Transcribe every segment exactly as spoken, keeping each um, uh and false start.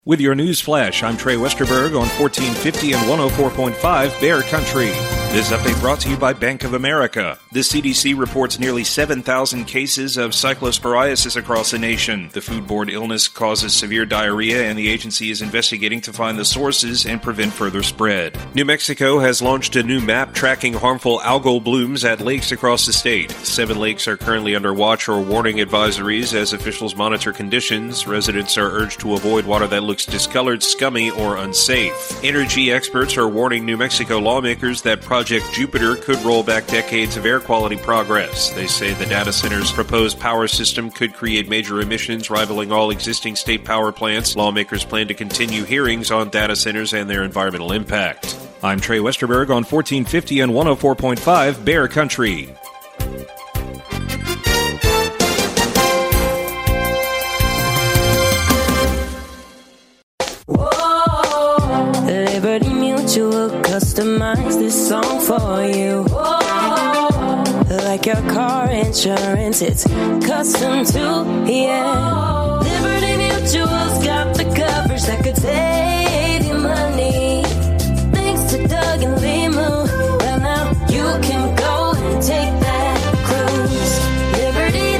With your news flash, I'm Trey Westerberg on fourteen fifty and one oh four point five Bear Country. This update brought to you by Bank of America. The C D C reports nearly seven thousand cases of cyclosporiasis across the nation. The foodborne illness causes severe diarrhea, and the agency is investigating to find the sources and prevent further spread. New Mexico has launched a new map tracking harmful algal blooms at lakes across the state. Seven lakes are currently under watch or warning advisories as officials monitor conditions. Residents are urged to avoid water that looks discolored, scummy, or unsafe. Energy experts are warning New Mexico lawmakers that Project Jupiter could roll back decades of air quality progress. They say the data center's proposed power system could create major emissions rivaling all existing state power plants. Lawmakers plan to continue hearings on data centers and their environmental impact. I'm Trey Westerberg on fourteen fifty and one oh four point five Bear Country. Liberty Mutual customize this song for you. Like your car insurance, it's custom too, yeah. Liberty Mutual's got the coverage that could save you money. Thanks to Doug and Limu, well now you can go and take that cruise. Liberty,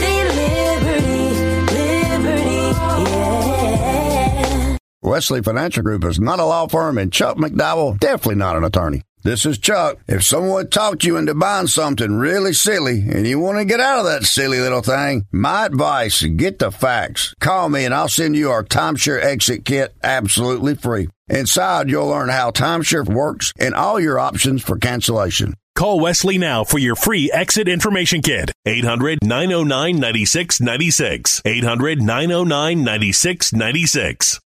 liberty, liberty, liberty, yeah. Wesley Financial Group is not a law firm, and Chuck McDowell definitely not an attorney. This is Chuck. If someone talked you into buying something really silly and you want to get out of that silly little thing, my advice, get the facts. Call me and I'll send you our timeshare exit kit absolutely free. Inside, you'll learn how timeshare works and all your options for cancellation. Call Wesley now for your free exit information kit. eight hundred, nine oh nine, nine six nine six. eight hundred, nine oh nine, nine six nine six.